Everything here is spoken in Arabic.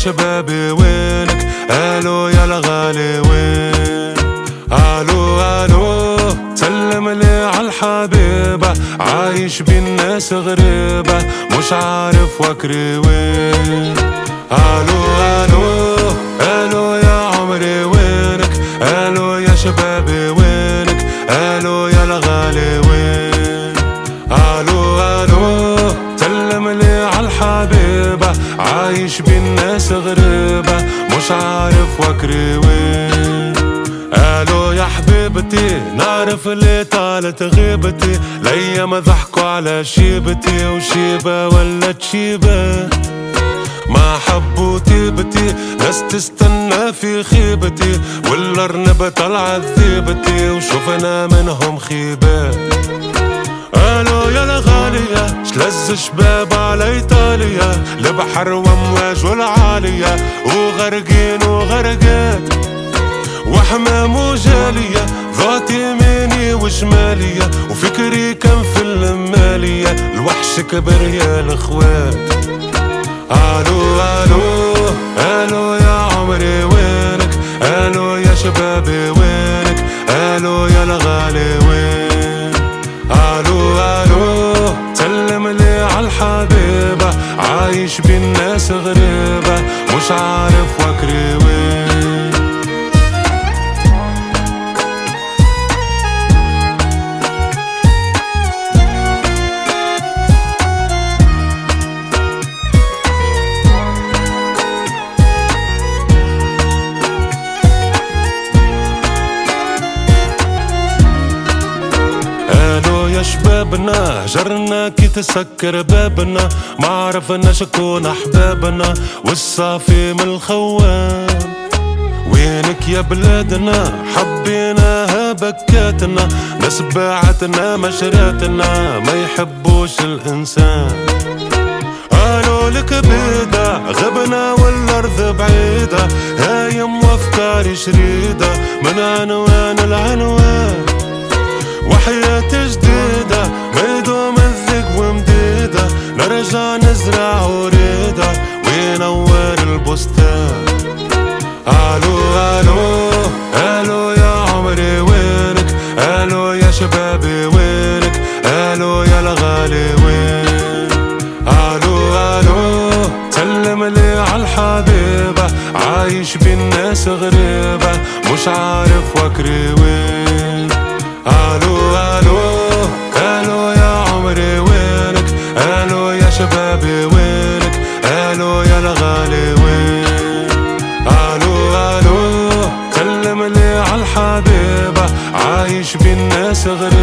شبابي وينك؟ الو يا الغالي وين؟ الو الو سلم لي عالحبيبة، عايش بين ناس غريبة مش عارف وكري وين. الو الو الو يا عمري وينك؟ الو يا شبابي وينك؟ الو يا الغالي وين؟ الو الو سلم لي عالحبيبة، عايش بين ناس غريبة مش عارف وكري وين. الو يا حبيبتي نعرف اللي طالت غيبتي، الايام ضحكوا على شيبتي وشيبة ولا تشيبة، ما حبوا طيبتي ناس تستنى في خيبتي، والارنب طلع ذيبتي وشوفنا منهم خيبة. الو يا الغالية شلز شباب على ايطاليا، البحر وامواج والعالية وغرقين وغرقات وحمام وجالية، ضغط يميني وشمالية وفكري كان في المالية، الوحش كبر يا الاخوات. الو الو الو يا عمري وينك؟ الو يا شبابي وينك؟ الو يا الغالي وين؟ الو الو سلم لي عالحبيبة، عايش بين ناس غريبة مش عارف وكري وين. يا شبابنا هجرنا كي تسكر بابنا، ما عرفنا شكون احبابنا والصافي من الخوان. وينك يا بلادنا حبيناها بكاتنا، ناس باعتنا مشراتنا ما يحبوش الانسان. قالوا لك بيدا غبنا والارض بعيدة، هايم وافكاري شريدة من عنوان العنوان، وحياة جديدة ما يدوم الذق ومديدة، نرجع نزرع وريدة وينور البستان. الو الو الو يا عمري وينك؟ الو يا شبابي وينك؟ الو يا الغالي وين؟ الو الو سلم لي عالحبيبة، عايش بين ناس غريبة مش عارف وكري وين. الو الو الو يا عمري وينك؟ الو يا شبابي وينك؟ الو يا الغالي وين؟ الو الو سلم لي عالحبيبة، عايش بين ناس غريبة